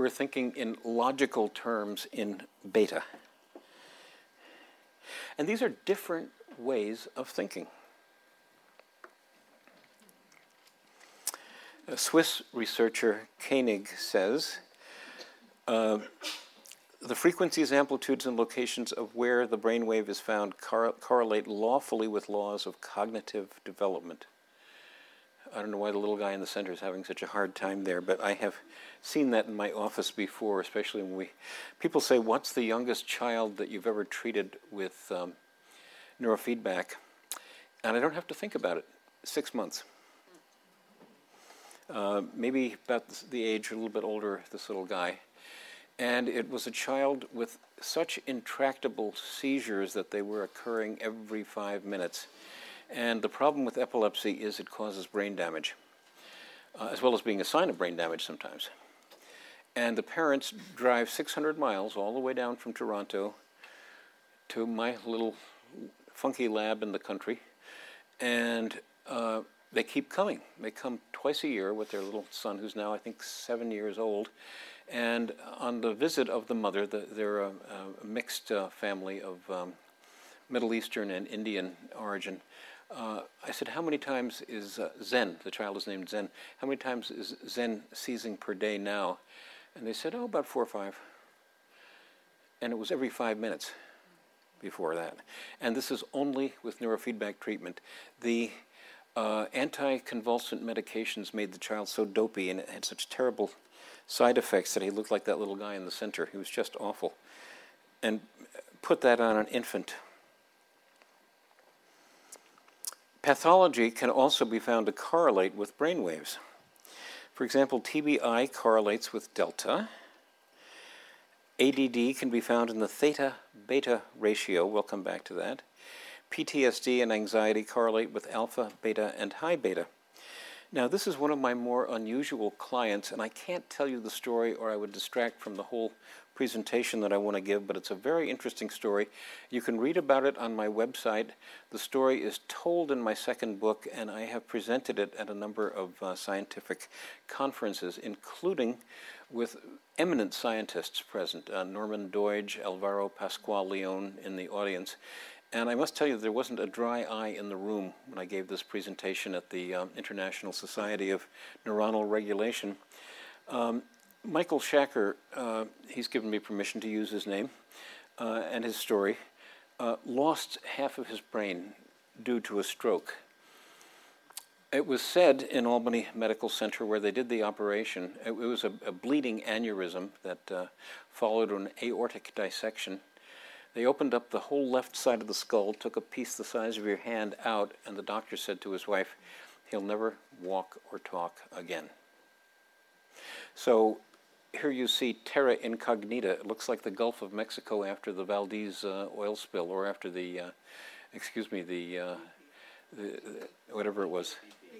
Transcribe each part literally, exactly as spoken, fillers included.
we're thinking in logical terms in beta. And these are different ways of thinking. A Swiss researcher, Koenig, says, uh, the frequencies, amplitudes, and locations of where the brainwave is found cor- correlate lawfully with laws of cognitive development. I don't know why the little guy in the center is having such a hard time there, but I have seen that in my office before, especially when we, people say, what's the youngest child that you've ever treated with um, neurofeedback? And I don't have to think about it, six months. Uh, maybe about the age, a little bit older, this little guy. And it was a child with such intractable seizures that they were occurring every five minutes. And the problem with epilepsy is it causes brain damage, uh, as well as being a sign of brain damage sometimes. And the parents drive six hundred miles all the way down from Toronto to my little funky lab in the country. And uh, they keep coming. They come twice a year with their little son, who's now, I think, seven years old. And on the visit of the mother, the, they're a, a mixed uh, family of um, Middle Eastern and Indian origin. Uh, I said, how many times is uh, Zen, the child is named Zen, how many times is Zen seizing per day now? And they said, oh, about four or five. And it was every five minutes before that. And this is only with neurofeedback treatment. The uh, anti-convulsant medications made the child so dopey and it had such terrible side effects that he looked like that little guy in the center. He was just awful. And put that on an infant. Pathology can also be found to correlate with brain waves. For example, T B I correlates with delta. A D D can be found in the theta-beta ratio. We'll come back to that. P T S D and anxiety correlate with alpha, beta, and high beta. Now, this is one of my more unusual clients, and I can't tell you the story or I would distract from the whole presentation that I want to give, but it's a very interesting story. You can read about it on my website. The story is told in my second book, and I have presented it at a number of uh, scientific conferences, including with eminent scientists present, uh, Norman Doidge, Alvaro Pascual Leon in the audience. And I must tell you, there wasn't a dry eye in the room when I gave this presentation at the um, International Society of Neuronal Regulation. Um, Michael Shacker, uh, he's given me permission to use his name uh, and his story, uh, lost half of his brain due to a stroke. It was said in Albany Medical Center where they did the operation, it, it was a, a bleeding aneurysm that uh, followed an aortic dissection. They opened up the whole left side of the skull, took a piece the size of your hand out, and the doctor said to his wife, he'll never walk or talk again. So here you see terra incognita. It looks like the Gulf of Mexico after the Valdez uh, oil spill, or after the, uh, excuse me, the, uh, the, the, whatever it was.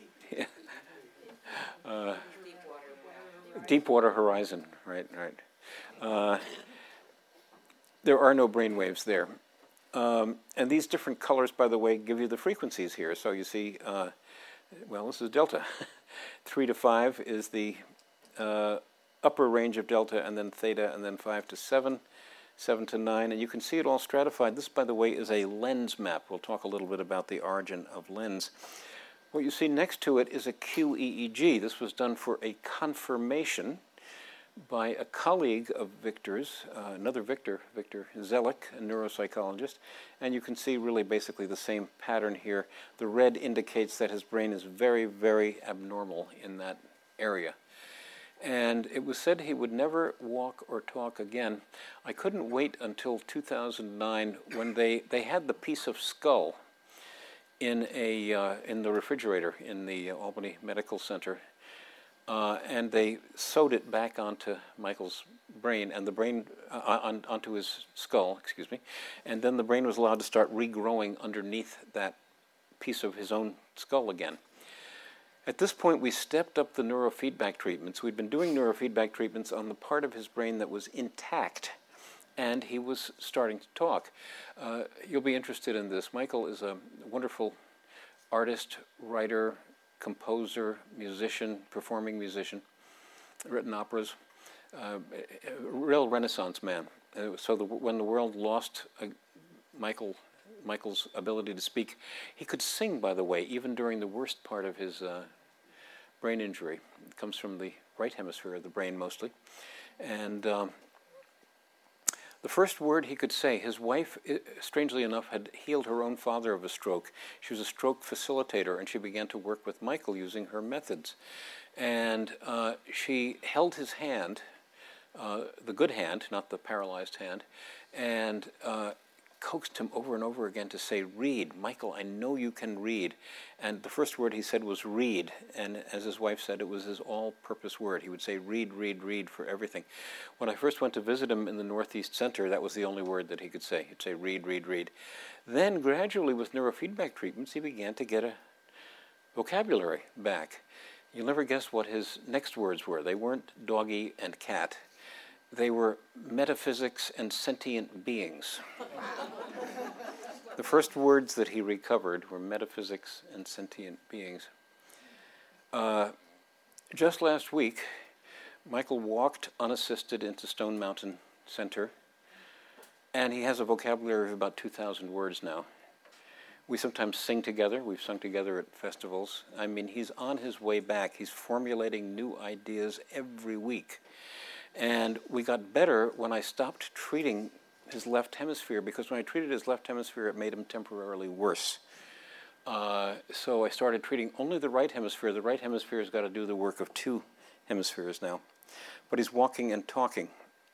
uh, Deepwater Horizon, right, right. Uh, There are no brain waves there. Um, and these different colors, by the way, give you the frequencies here. So you see, uh, well, this is delta. Three to five is the uh, upper range of delta, and then theta, and then five to seven, seven to nine. And you can see it all stratified. This, by the way, is a lens map. We'll talk a little bit about the origin of lens. What you see next to it is a Q E E G. This was done for a confirmation by a colleague of Victor's, uh, another Victor, Victor Zelik, a neuropsychologist, and you can see really basically the same pattern here. The red indicates that his brain is very, very abnormal in that area. And it was said he would never walk or talk again. I couldn't wait until two thousand nine when they, they had the piece of skull in, a, uh, in the refrigerator in the Albany Medical Center. Uh, and they sewed it back onto Michael's brain, and the brain, uh, on, onto his skull, excuse me, and then the brain was allowed to start regrowing underneath that piece of his own skull again. At this point, we stepped up the neurofeedback treatments. We'd been doing neurofeedback treatments on the part of his brain that was intact, and he was starting to talk. Uh, you'll be interested in this. Michael is a wonderful artist, writer, composer, musician, performing musician, written operas. uh, a real Renaissance man. Uh, so the, when the world lost uh, Michael, Michael's ability to speak, he could sing, by the way, even during the worst part of his uh, brain injury. It comes from the right hemisphere of the brain mostly. And um, the first word he could say, his wife, strangely enough, had healed her own father of a stroke. She was a stroke facilitator, and she began to work with Michael using her methods. And uh, she held his hand, uh, the good hand, not the paralyzed hand, and uh, coaxed him over and over again to say, read. Michael, I know you can read. And the first word he said was read. And as his wife said, it was his all-purpose word. He would say read, read, read for everything. When I first went to visit him in the Northeast Center, that was the only word that he could say. He'd say read, read, read. Then gradually with neurofeedback treatments, he began to get a vocabulary back. You'll never guess what his next words were. They weren't doggy and cat. They were metaphysics and sentient beings. The first words that he recovered were metaphysics and sentient beings. Uh, just last week, Michael walked unassisted into Stone Mountain Center, and he has a vocabulary of about two thousand words now. We sometimes sing together. We've sung together at festivals. I mean, he's on his way back. He's formulating new ideas every week. And we got better when I stopped treating his left hemisphere, because when I treated his left hemisphere, it made him temporarily worse. Uh, so I started treating only the right hemisphere. The right hemisphere has got to do the work of two hemispheres now. But he's walking and talking.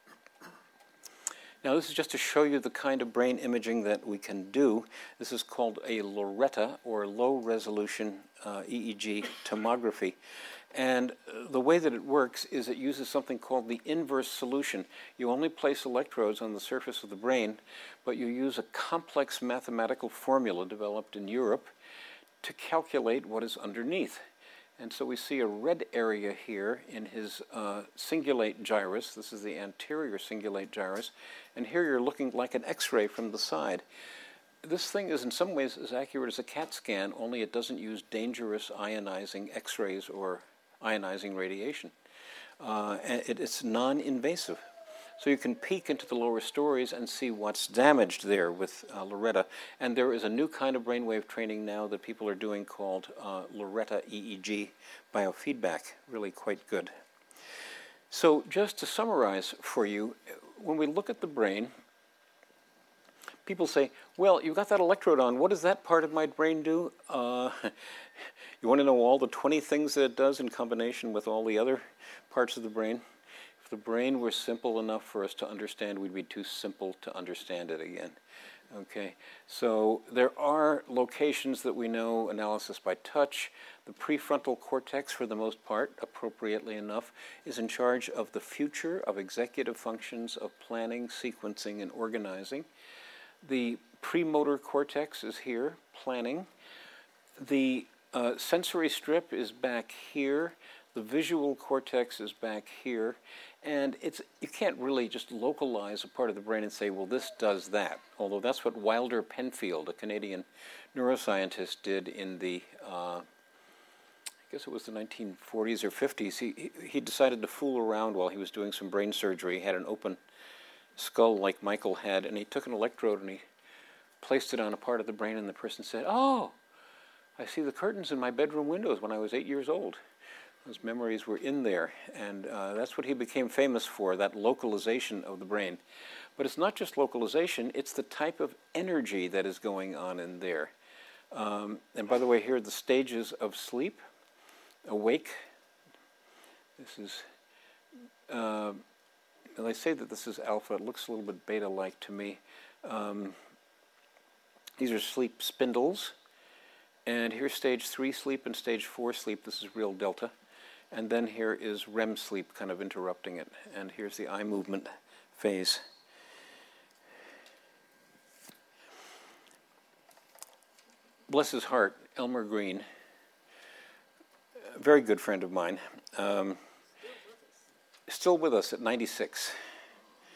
Now, this is just to show you the kind of brain imaging that we can do. This is called a Loretta, or low-resolution uh, E E G tomography. And the way that it works is it uses something called the inverse solution. You only place electrodes on the surface of the brain, but you use a complex mathematical formula developed in Europe to calculate what is underneath. And so we see a red area here in his uh, cingulate gyrus. This is the anterior cingulate gyrus. And here you're looking like an X-ray from the side. This thing is in some ways as accurate as a CAT scan, only it doesn't use dangerous ionizing X-rays or ionizing radiation. Uh, and it, it's non-invasive. So you can peek into the lower stories and see what's damaged there with uh, Loretta. And there is a new kind of brainwave training now that people are doing called uh, Loretta E E G biofeedback, really quite good. So just to summarize for you, when we look at the brain, people say, well, you've got that electrode on. What does that part of my brain do? Uh, you want to know all the twenty things that it does in combination with all the other parts of the brain? If the brain were simple enough for us to understand, we'd be too simple to understand it again. Okay, so there are locations that we know, analysis by touch. The prefrontal cortex, for the most part, appropriately enough, is in charge of the future of executive functions of planning, sequencing, and organizing. The premotor cortex is here, planning. The uh, sensory strip is back here. The visual cortex is back here. And it's you can't really just localize a part of the brain and say, well, this does that. Although that's what Wilder Penfield, a Canadian neuroscientist, did in the, uh, I guess it was the nineteen forties or fifties. He, he decided to fool around while he was doing some brain surgery. He had an open skull like Michael had, and he took an electrode and he placed it on a part of the brain, and the person said, oh, I see the curtains in my bedroom windows when I was eight years old. Those memories were in there, and uh, that's what he became famous for, that localization of the brain. But it's not just localization, it's the type of energy that is going on in there. Um, and by the way, here are the stages of sleep. Awake. This is, uh, and I say that this is alpha, it looks a little bit beta-like to me. Um, these are sleep spindles. And here's stage three sleep and stage four sleep. This is real delta. And then here is R E M sleep kind of interrupting it. And here's the eye movement phase. Bless his heart, Elmer Green, a very good friend of mine, um, still with us at ninety-six.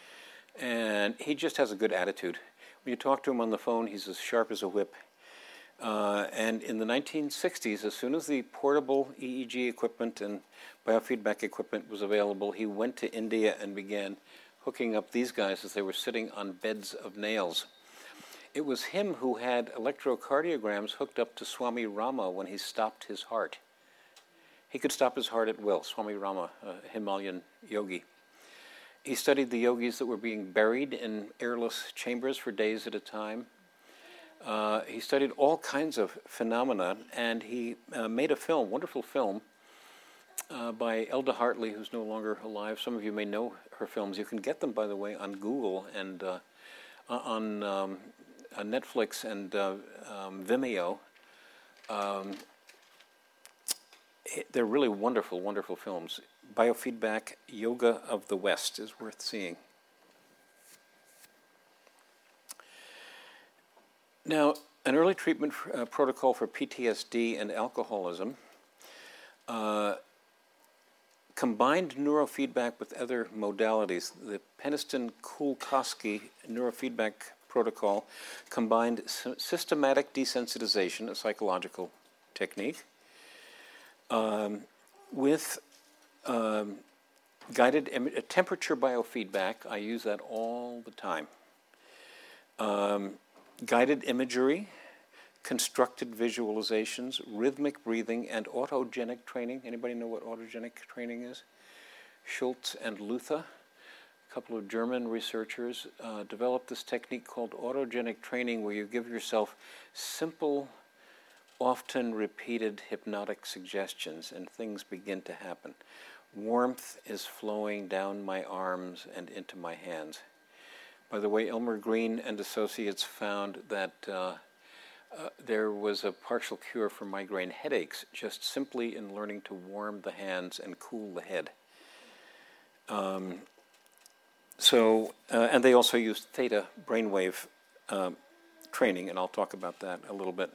And he just has a good attitude. When you talk to him on the phone, he's as sharp as a whip. Uh, and in the nineteen sixties, as soon as the portable E E G equipment and biofeedback equipment was available, he went to India and began hooking up these guys as they were sitting on beds of nails. It was him who had electrocardiograms hooked up to Swami Rama when he stopped his heart. He could stop his heart at will, Swami Rama, a Himalayan yogi. He studied the yogis that were being buried in airless chambers for days at a time. Uh, he studied all kinds of phenomena, and he uh, made a film, wonderful film, uh, by Elda Hartley, who's no longer alive. Some of you may know her films. You can get them, by the way, on Google and uh, on, um, on Netflix and uh, um, Vimeo. Um, it, they're really wonderful, wonderful films. Biofeedback Yoga of the West is worth seeing. Now, an early treatment uh, protocol for P T S D and alcoholism uh, combined neurofeedback with other modalities. The Peniston-Kulkoski neurofeedback protocol combined systematic desensitization, a psychological technique, um, with um, guided im- temperature biofeedback. I use that all the time. Um, guided imagery, constructed visualizations, rhythmic breathing, and autogenic training. Anybody know what autogenic training is? Schultz and Luther, a couple of German researchers, uh, developed this technique called autogenic training, where you give yourself simple, often repeated hypnotic suggestions and things begin to happen. Warmth is flowing down my arms and into my hands. By the way, Elmer Green and associates found that uh, uh, there was a partial cure for migraine headaches just simply in learning to warm the hands and cool the head. Um, so, uh, and they also used theta brainwave um, training, and I'll talk about that a little bit.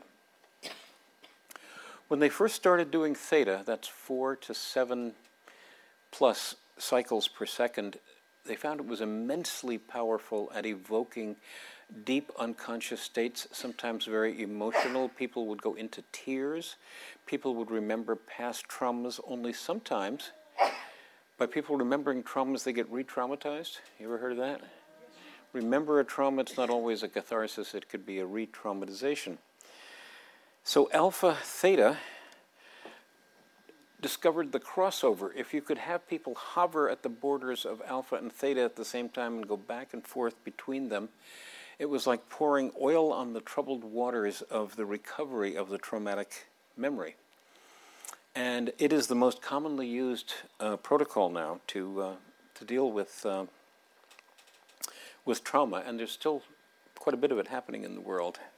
When they first started doing theta, that's four to seven plus cycles per second, they found it was immensely powerful at evoking deep unconscious states, sometimes very emotional. People would go into tears. People would remember past traumas. Only sometimes, by people remembering traumas, they get re-traumatized. You ever heard of that? Remember a trauma, it's not always a catharsis. It could be a re-traumatization. So alpha theta discovered the crossover. If you could have people hover at the borders of alpha and theta at the same time and go back and forth between them, it was like pouring oil on the troubled waters of the recovery of the traumatic memory. And it is the most commonly used uh, protocol now to uh, to deal with uh, with trauma, and there's still quite a bit of it happening in the world.